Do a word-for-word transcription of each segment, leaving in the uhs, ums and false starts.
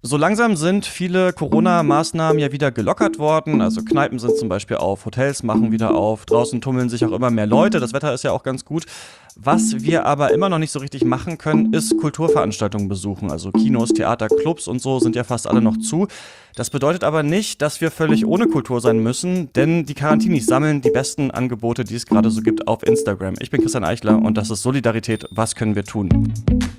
So langsam sind viele Corona-Maßnahmen ja wieder gelockert worden. Also Kneipen sind zum Beispiel auf, Hotels machen wieder auf, draußen tummeln sich auch immer mehr Leute. Das Wetter ist ja auch ganz gut. Was wir aber immer noch nicht so richtig machen können, ist Kulturveranstaltungen besuchen. Also Kinos, Theater, Clubs und so sind ja fast alle noch zu. Das bedeutet aber nicht, dass wir völlig ohne Kultur sein müssen, denn die Carantinis sammeln die besten Angebote, die es gerade so gibt, auf Instagram. Ich bin Christian Eichler und das ist Solidarität. Was können wir tun?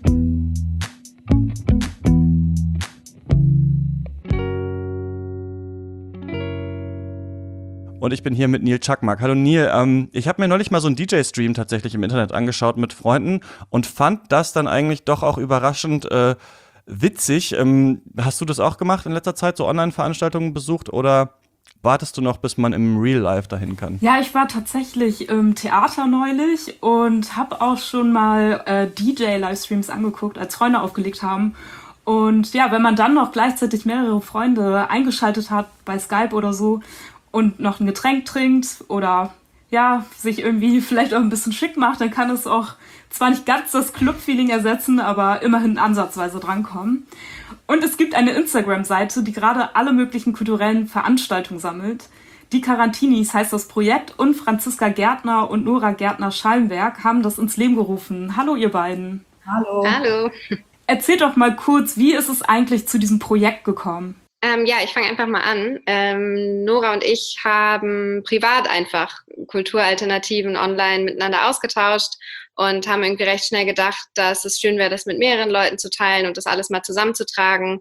Und ich bin hier mit Neil Czakmak. Hallo Neil, ähm, ich habe mir neulich mal so einen D J-Stream tatsächlich im Internet angeschaut mit Freunden und fand das dann eigentlich doch auch überraschend äh, witzig. Ähm, hast du das auch gemacht in letzter Zeit, so Online-Veranstaltungen besucht oder wartest du noch, bis man im Real Life dahin kann? Ja, ich war tatsächlich im Theater neulich und habe auch schon mal äh, D J-Livestreams angeguckt, als Freunde aufgelegt haben. Und ja, wenn man dann noch gleichzeitig mehrere Freunde eingeschaltet hat bei Skype oder so und noch ein Getränk trinkt oder ja, sich irgendwie vielleicht auch ein bisschen schick macht, dann kann es auch zwar nicht ganz das Club-Feeling ersetzen, aber immerhin ansatzweise drankommen. Und es gibt eine Instagram-Seite, die gerade alle möglichen kulturellen Veranstaltungen sammelt. Die Carantinis heißt das Projekt und Franziska Gärtner und Nora Gärtner-Schallenberg haben das ins Leben gerufen. Hallo ihr beiden. Hallo. Hallo. Erzählt doch mal kurz, wie ist es eigentlich zu diesem Projekt gekommen? Ähm, ja, ich fange einfach mal an. Ähm, Nora und ich haben privat einfach Kulturalternativen online miteinander ausgetauscht und haben irgendwie recht schnell gedacht, dass es schön wäre, das mit mehreren Leuten zu teilen und das alles mal zusammenzutragen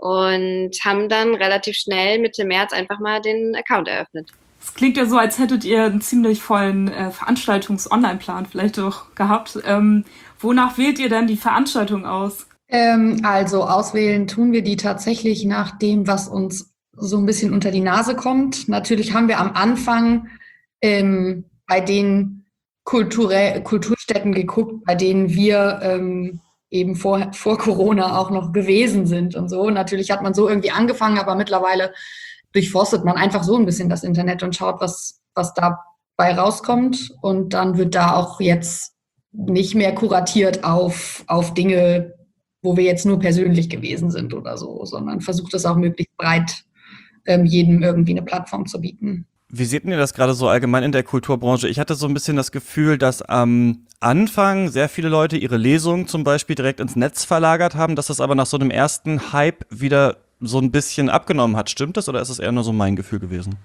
und haben dann relativ schnell Mitte März einfach mal den Account eröffnet. Es klingt ja so, als hättet ihr einen ziemlich vollen äh, Veranstaltungs-Online-Plan vielleicht auch gehabt. Ähm, wonach wählt ihr denn die Veranstaltung aus? Ähm, also auswählen tun wir die tatsächlich nach dem, was uns so ein bisschen unter die Nase kommt. Natürlich haben wir am Anfang ähm, bei den Kulture- Kulturstätten geguckt, bei denen wir ähm, eben vor, vor Corona auch noch gewesen sind und so. Natürlich hat man so irgendwie angefangen, aber mittlerweile durchforstet man einfach so ein bisschen das Internet und schaut, was, was dabei rauskommt. Und dann wird da auch jetzt nicht mehr kuratiert auf, auf Dinge, wo wir jetzt nur persönlich gewesen sind oder so, sondern versucht es auch möglichst breit, ähm, jedem irgendwie eine Plattform zu bieten. Wie seht ihr das gerade so allgemein in der Kulturbranche? Ich hatte so ein bisschen das Gefühl, dass am Anfang sehr viele Leute ihre Lesungen zum Beispiel direkt ins Netz verlagert haben, dass das aber nach so einem ersten Hype wieder so ein bisschen abgenommen hat. Stimmt das oder ist es eher nur so mein Gefühl gewesen?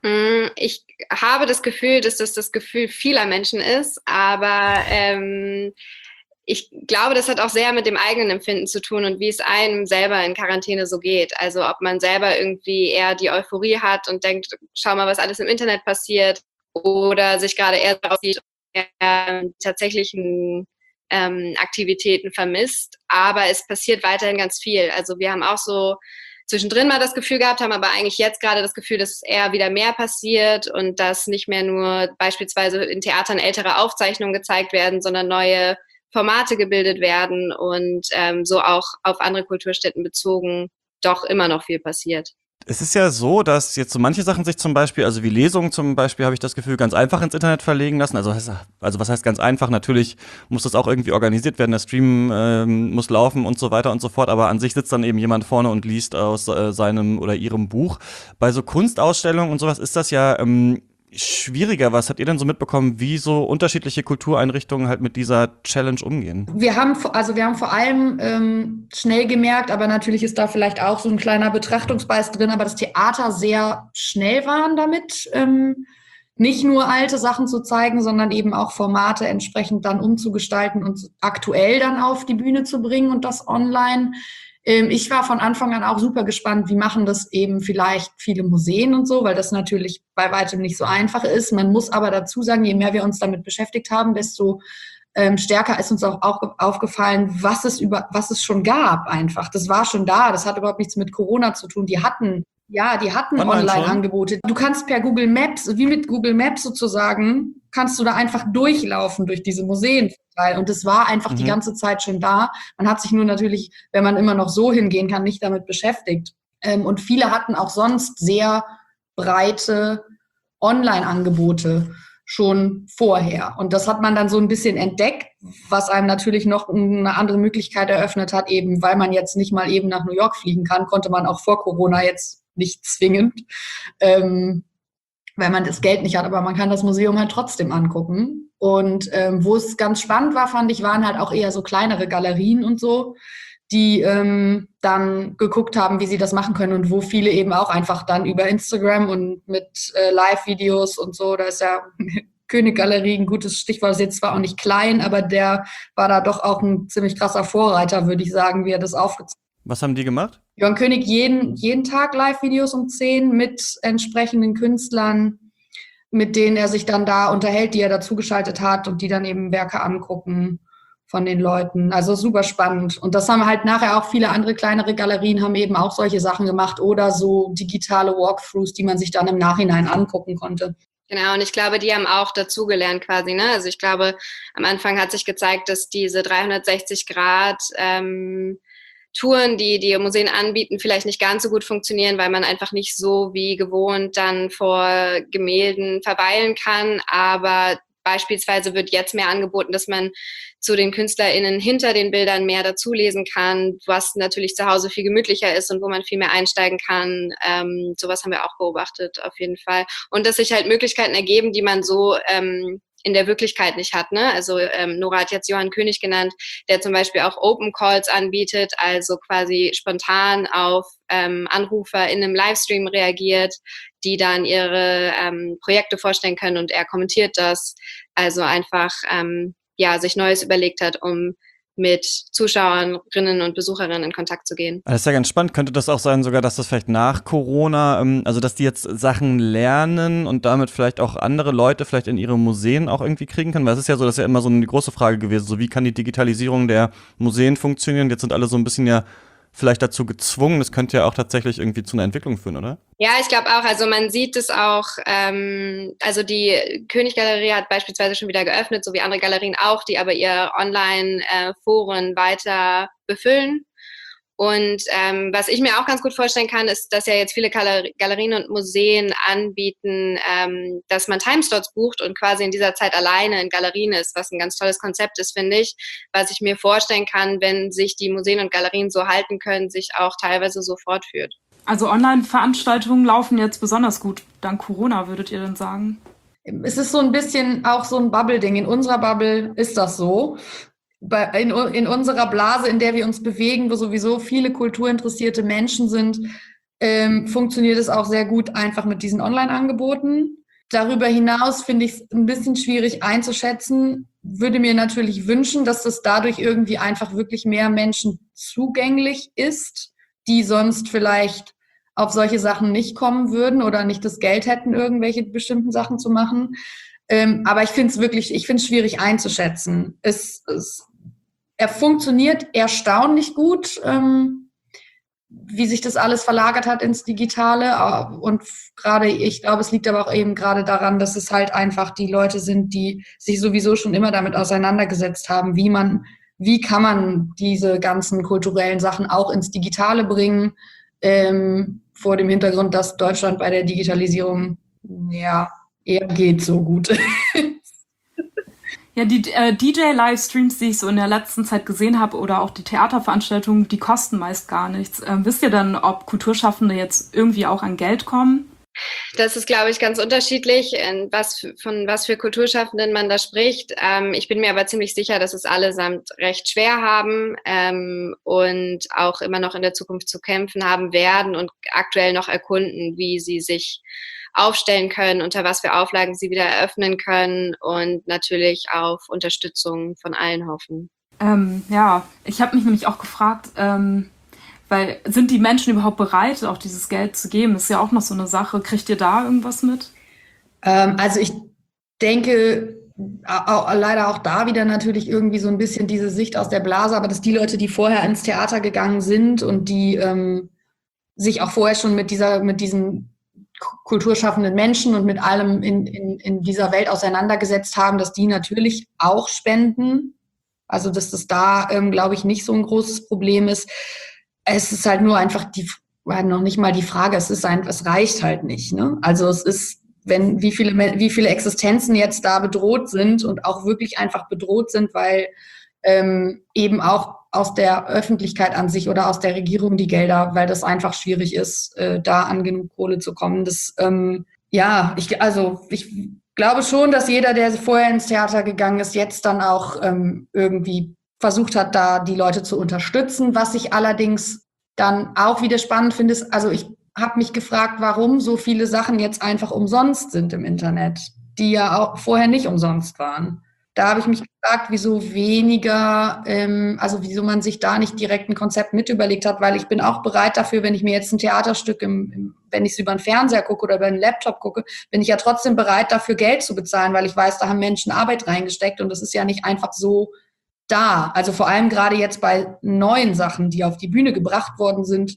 Ich habe das Gefühl, dass das das Gefühl vieler Menschen ist, aber ähm, ich glaube, das hat auch sehr mit dem eigenen Empfinden zu tun und wie es einem selber in Quarantäne so geht. Also ob man selber irgendwie eher die Euphorie hat und denkt, schau mal, was alles im Internet passiert oder sich gerade eher darauf sieht und eher tatsächlichen ähm, Aktivitäten vermisst. Aber es passiert weiterhin ganz viel. Also wir haben auch so zwischendrin mal das Gefühl gehabt, haben aber eigentlich jetzt gerade das Gefühl, dass eher wieder mehr passiert und dass nicht mehr nur beispielsweise in Theatern ältere Aufzeichnungen gezeigt werden, sondern neue Formate gebildet werden und ähm, so auch auf andere Kulturstätten bezogen doch immer noch viel passiert. Es ist ja so, dass jetzt so manche Sachen sich zum Beispiel, also wie Lesungen zum Beispiel, habe ich das Gefühl, ganz einfach ins Internet verlegen lassen. Also, also was heißt ganz einfach? Natürlich muss das auch irgendwie organisiert werden, der Stream ähm, muss laufen und so weiter und so fort, aber an sich sitzt dann eben jemand vorne und liest aus äh, seinem oder ihrem Buch. Bei so Kunstausstellungen und sowas ist das ja ähm, schwieriger. Was habt ihr denn so mitbekommen, wie so unterschiedliche Kultureinrichtungen halt mit dieser Challenge umgehen? Wir haben, also wir haben vor allem ähm, schnell gemerkt, aber natürlich ist da vielleicht auch so ein kleiner Betrachtungsbias drin, aber das Theater sehr schnell waren damit, ähm, nicht nur alte Sachen zu zeigen, sondern eben auch Formate entsprechend dann umzugestalten und aktuell dann auf die Bühne zu bringen und das online. Ich war von Anfang an auch super gespannt, wie machen das eben vielleicht viele Museen und so, weil das natürlich bei weitem nicht so einfach ist. Man muss aber dazu sagen, je mehr wir uns damit beschäftigt haben, desto ähm, stärker ist uns auch, auch aufgefallen, was es über, was es schon gab einfach. Das war schon da, das hat überhaupt nichts mit Corona zu tun. Die hatten, ja, die hatten Online-Angebote. Du kannst per Google Maps, wie mit Google Maps sozusagen, kannst du da einfach durchlaufen durch diese Museen. Und es war einfach mhm. die ganze Zeit schon da. Man hat sich nur natürlich, wenn man immer noch so hingehen kann, nicht damit beschäftigt. Und viele hatten auch sonst sehr breite Online-Angebote schon vorher. Und das hat man dann so ein bisschen entdeckt, was einem natürlich noch eine andere Möglichkeit eröffnet hat, eben weil man jetzt nicht mal eben nach New York fliegen kann, konnte man auch vor Corona jetzt nicht zwingend, ähm, weil man das Geld nicht hat, aber man kann das Museum halt trotzdem angucken. Und ähm, wo es ganz spannend war, fand ich, waren halt auch eher so kleinere Galerien und so, die ähm, dann geguckt haben, wie sie das machen können und wo viele eben auch einfach dann über Instagram und mit äh, Live-Videos und so, da ist ja König Galerie ein gutes Stichwort, ist jetzt zwar auch nicht klein, aber der war da doch auch ein ziemlich krasser Vorreiter, würde ich sagen, wie er das aufgezogen hat. Was haben die gemacht? Johann König jeden, jeden Tag Live-Videos um zehn mit entsprechenden Künstlern, mit denen er sich dann da unterhält, die er dazugeschaltet hat und die dann eben Werke angucken von den Leuten. Also super spannend. Und das haben halt nachher auch viele andere kleinere Galerien haben eben auch solche Sachen gemacht oder so digitale Walkthroughs, die man sich dann im Nachhinein angucken konnte. Genau, und ich glaube, die haben auch dazugelernt quasi, ne? Also ich glaube, am Anfang hat sich gezeigt, dass diese dreihundertsechzig Grad ähm, Touren, die die Museen anbieten, vielleicht nicht ganz so gut funktionieren, weil man einfach nicht so wie gewohnt dann vor Gemälden verweilen kann. Aber beispielsweise wird jetzt mehr angeboten, dass man zu den KünstlerInnen hinter den Bildern mehr dazulesen kann, was natürlich zu Hause viel gemütlicher ist und wo man viel mehr einsteigen kann. Ähm, sowas haben wir auch beobachtet, auf jeden Fall. Und dass sich halt Möglichkeiten ergeben, die man so ähm, in der Wirklichkeit nicht hat. Ne? Also ähm, Nora hat jetzt Johann König genannt, der zum Beispiel auch Open Calls anbietet, also quasi spontan auf ähm, Anrufer in einem Livestream reagiert, die dann ihre ähm, Projekte vorstellen können und er kommentiert das. Also einfach ähm, ja sich Neues überlegt hat, um mit Zuschauerinnen und Besucherinnen in Kontakt zu gehen. Das ist ja ganz spannend. Könnte das auch sein, sogar, dass das vielleicht nach Corona, ähm, also dass die jetzt Sachen lernen und damit vielleicht auch andere Leute vielleicht in ihre Museen auch irgendwie kriegen können? Weil es ist ja so, das ist ja immer so eine große Frage gewesen, so wie kann die Digitalisierung der Museen funktionieren? Jetzt sind alle so ein bisschen ja vielleicht dazu gezwungen. Das könnte ja auch tatsächlich irgendwie zu einer Entwicklung führen, oder? Ja, ich glaube auch. Also man sieht es auch, ähm, also die König-Galerie hat beispielsweise schon wieder geöffnet, so wie andere Galerien auch, die aber ihr Online-Foren weiter befüllen. Und ähm, was ich mir auch ganz gut vorstellen kann, ist, dass ja jetzt viele Galerien und Museen anbieten, ähm, dass man Timeslots bucht und quasi in dieser Zeit alleine in Galerien ist, was ein ganz tolles Konzept ist, finde ich, was ich mir vorstellen kann, wenn sich die Museen und Galerien so halten können, sich auch teilweise so fortführt. Also Online-Veranstaltungen laufen jetzt besonders gut dank Corona, würdet ihr denn sagen? Es ist so ein bisschen auch so ein Bubble-Ding. In unserer Bubble ist das so. Bei, in, in unserer Blase, in der wir uns bewegen, wo sowieso viele kulturinteressierte Menschen sind, ähm, funktioniert es auch sehr gut einfach mit diesen Online-Angeboten. Darüber hinaus finde ich es ein bisschen schwierig einzuschätzen. Würde mir natürlich wünschen, dass das dadurch irgendwie einfach wirklich mehr Menschen zugänglich ist, die sonst vielleicht auf solche Sachen nicht kommen würden oder nicht das Geld hätten, irgendwelche bestimmten Sachen zu machen. Ähm, aber ich finde es wirklich, ich finde es schwierig einzuschätzen. Es, es, er funktioniert erstaunlich gut, ähm, wie sich das alles verlagert hat ins Digitale. Und gerade, ich glaube, es liegt aber auch eben gerade daran, dass es halt einfach die Leute sind, die sich sowieso schon immer damit auseinandergesetzt haben, wie man, wie kann man diese ganzen kulturellen Sachen auch ins Digitale bringen, ähm, vor dem Hintergrund, dass Deutschland bei der Digitalisierung, ja, eher geht so gut. Ja, die äh, D J-Livestreams, die ich so in der letzten Zeit gesehen habe oder auch die Theaterveranstaltungen, die kosten meist gar nichts. Ähm, wisst ihr dann, ob Kulturschaffende jetzt irgendwie auch an Geld kommen? Das ist, glaube ich, ganz unterschiedlich, was, von was für Kulturschaffenden man da spricht. Ähm, ich bin mir aber ziemlich sicher, dass es allesamt recht schwer haben ähm, und auch immer noch in der Zukunft zu kämpfen haben werden und aktuell noch erkunden, wie sie sich aufstellen können, unter was für Auflagen sie wieder eröffnen können und natürlich auf Unterstützung von allen hoffen. Ähm, ja, ich habe mich nämlich auch gefragt, ähm, weil sind die Menschen überhaupt bereit, auch dieses Geld zu geben? Das ist ja auch noch so eine Sache. Kriegt ihr da irgendwas mit? Ähm, also ich denke, auch, leider auch da wieder natürlich irgendwie so ein bisschen diese Sicht aus der Blase, aber dass die Leute, die vorher ins Theater gegangen sind und die ähm, sich auch vorher schon mit dieser, mit diesen kulturschaffenden Menschen und mit allem in, in, in dieser Welt auseinandergesetzt haben, dass die natürlich auch spenden. Also dass das da, ähm, glaube ich, nicht so ein großes Problem ist. Es ist halt nur einfach die, noch nicht mal die Frage, es ist ein, es reicht halt nicht. Ne? Also es ist wenn wie viele, wie viele Existenzen jetzt da bedroht sind und auch wirklich einfach bedroht sind, weil ähm, eben auch aus der Öffentlichkeit an sich oder aus der Regierung die Gelder, weil das einfach schwierig ist, äh, da an genug Kohle zu kommen. Das, ähm, ja, ich, also ich glaube schon, dass jeder, der vorher ins Theater gegangen ist, jetzt dann auch ähm, irgendwie versucht hat, da die Leute zu unterstützen. Was ich allerdings dann auch wieder spannend finde, ist, also ich habe mich gefragt, warum so viele Sachen jetzt einfach umsonst sind im Internet, die ja auch vorher nicht umsonst waren. Da habe ich mich gefragt, wieso weniger, ähm, also wieso man sich da nicht direkt ein Konzept mit überlegt hat, weil ich bin auch bereit dafür, wenn ich mir jetzt ein Theaterstück, im, im, wenn ich es über einen Fernseher gucke oder über einen Laptop gucke, bin ich ja trotzdem bereit dafür Geld zu bezahlen, weil ich weiß, da haben Menschen Arbeit reingesteckt und das ist ja nicht einfach so da. Also vor allem gerade jetzt bei neuen Sachen, die auf die Bühne gebracht worden sind,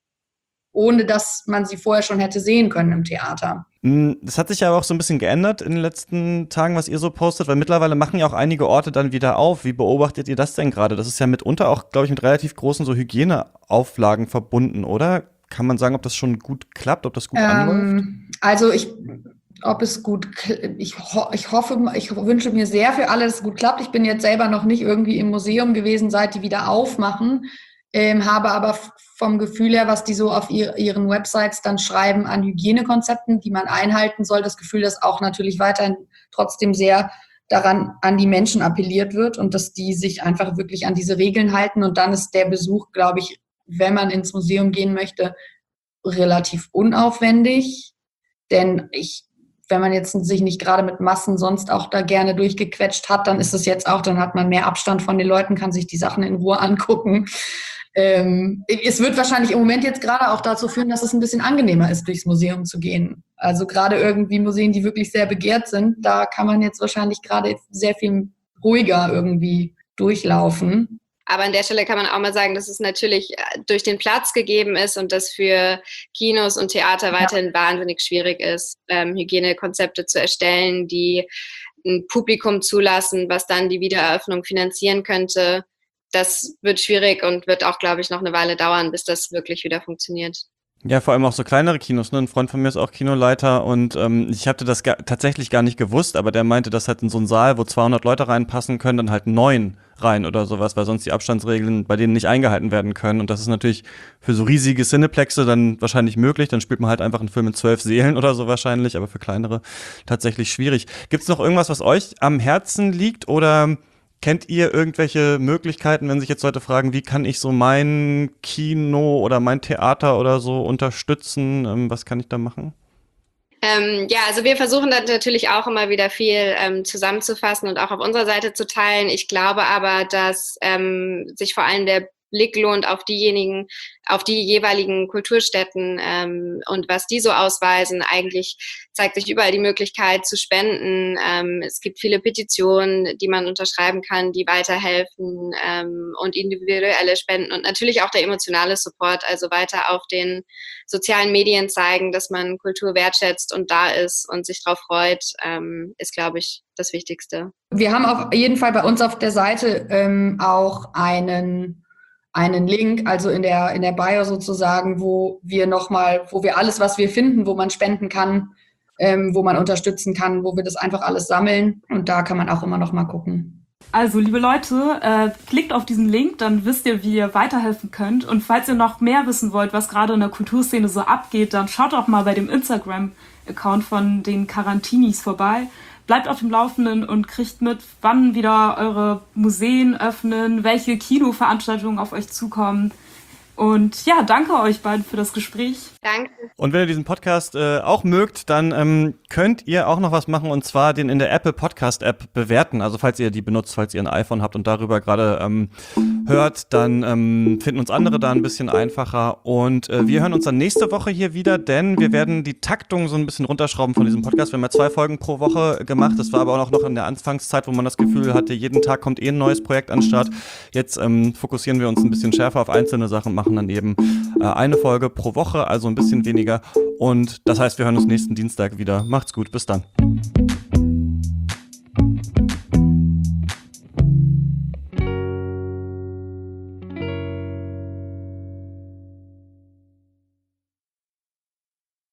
ohne dass man sie vorher schon hätte sehen können im Theater. Das hat sich ja auch so ein bisschen geändert in den letzten Tagen, was ihr so postet, weil mittlerweile machen ja auch einige Orte dann wieder auf. Wie beobachtet ihr das denn gerade? Das ist ja mitunter auch, glaube ich, mit relativ großen so Hygieneauflagen verbunden, oder? Kann man sagen, ob das schon gut klappt, ob das gut ähm, anläuft? Also ich, ob es gut, ich, ho- ich hoffe, ich wünsche mir sehr für alle, dass es gut klappt. Ich bin jetzt selber noch nicht irgendwie im Museum gewesen, seit die wieder aufmachen. Ähm, habe aber vom Gefühl her, was die so auf ihr, ihren Websites dann schreiben an Hygienekonzepten, die man einhalten soll, das Gefühl, dass auch natürlich weiterhin trotzdem sehr daran an die Menschen appelliert wird und dass die sich einfach wirklich an diese Regeln halten. Und dann ist der Besuch, glaube ich, wenn man ins Museum gehen möchte, relativ unaufwendig. Denn ich, wenn man jetzt sich nicht gerade mit Massen sonst auch da gerne durchgequetscht hat, dann ist es jetzt auch, dann hat man mehr Abstand von den Leuten, kann sich die Sachen in Ruhe angucken. Ähm, es wird wahrscheinlich im Moment jetzt gerade auch dazu führen, dass es ein bisschen angenehmer ist, durchs Museum zu gehen. Also gerade irgendwie Museen, die wirklich sehr begehrt sind, da kann man jetzt wahrscheinlich gerade sehr viel ruhiger irgendwie durchlaufen. Aber an der Stelle kann man auch mal sagen, dass es natürlich durch den Platz gegeben ist und dass für Kinos und Theater weiterhin ja. wahnsinnig schwierig ist, ähm, Hygienekonzepte zu erstellen, die ein Publikum zulassen, was dann die Wiedereröffnung finanzieren könnte. Das wird schwierig und wird auch, glaube ich, noch eine Weile dauern, bis das wirklich wieder funktioniert. Ja, vor allem auch so kleinere Kinos, ne? Ein Freund von mir ist auch Kinoleiter und ähm, ich hatte das ga- tatsächlich gar nicht gewusst, aber der meinte, dass halt in so einen Saal, wo zweihundert Leute reinpassen können, dann halt neun rein oder sowas, weil sonst die Abstandsregeln bei denen nicht eingehalten werden können. Und das ist natürlich für so riesige Cineplexe dann wahrscheinlich möglich. Dann spielt man halt einfach einen Film mit zwölf Seelen oder so wahrscheinlich, aber für kleinere tatsächlich schwierig. Gibt's noch irgendwas, was euch am Herzen liegt oder kennt ihr irgendwelche Möglichkeiten, wenn sich jetzt Leute fragen, wie kann ich so mein Kino oder mein Theater oder so unterstützen? Ähm, was kann ich da machen? Ähm, ja, also wir versuchen dann natürlich auch immer wieder viel ähm, zusammenzufassen und auch auf unserer Seite zu teilen. Ich glaube aber, dass ähm, sich vor allem der Blick lohnt auf diejenigen, auf die jeweiligen Kulturstätten ähm, und was die so ausweisen. Eigentlich zeigt sich überall die Möglichkeit zu spenden. Ähm, es gibt viele Petitionen, die man unterschreiben kann, die weiterhelfen ähm, und individuelle Spenden und natürlich auch der emotionale Support, also weiter auf den sozialen Medien zeigen, dass man Kultur wertschätzt und da ist und sich drauf freut, ähm, ist, glaube ich, das Wichtigste. Wir haben auf jeden Fall bei uns auf der Seite ähm, auch einen einen Link, also in der in der Bio sozusagen, wo wir nochmal, wo wir alles, was wir finden, wo man spenden kann, ähm, wo man unterstützen kann, wo wir das einfach alles sammeln und da kann man auch immer noch mal gucken. Also, liebe Leute, äh, klickt auf diesen Link, dann wisst ihr, wie ihr weiterhelfen könnt. Und falls ihr noch mehr wissen wollt, was gerade in der Kulturszene so abgeht, dann schaut auch mal bei dem Instagram-Account von den Carantinis vorbei. Bleibt auf dem Laufenden und kriegt mit, wann wieder eure Museen öffnen, welche Kinoveranstaltungen auf euch zukommen. Und ja, danke euch beiden für das Gespräch. Danke. Und wenn ihr diesen Podcast äh, auch mögt, dann ähm, könnt ihr auch noch was machen und zwar den in der Apple Podcast App bewerten. Also falls ihr die benutzt, falls ihr ein iPhone habt und darüber gerade ähm, hört, dann ähm, finden uns andere da ein bisschen einfacher. Und äh, wir hören uns dann nächste Woche hier wieder, denn wir werden die Taktung so ein bisschen runterschrauben von diesem Podcast. Wir haben ja zwei Folgen pro Woche gemacht. Das war aber auch noch in der Anfangszeit, wo man das Gefühl hatte, jeden Tag kommt eh ein neues Projekt an den Start. Jetzt ähm, fokussieren wir uns ein bisschen schärfer auf einzelne Sachen, machen dann eben äh, eine Folge pro Woche, also ein bisschen weniger. Und das heißt, wir hören uns nächsten Dienstag wieder. Macht's gut, bis dann.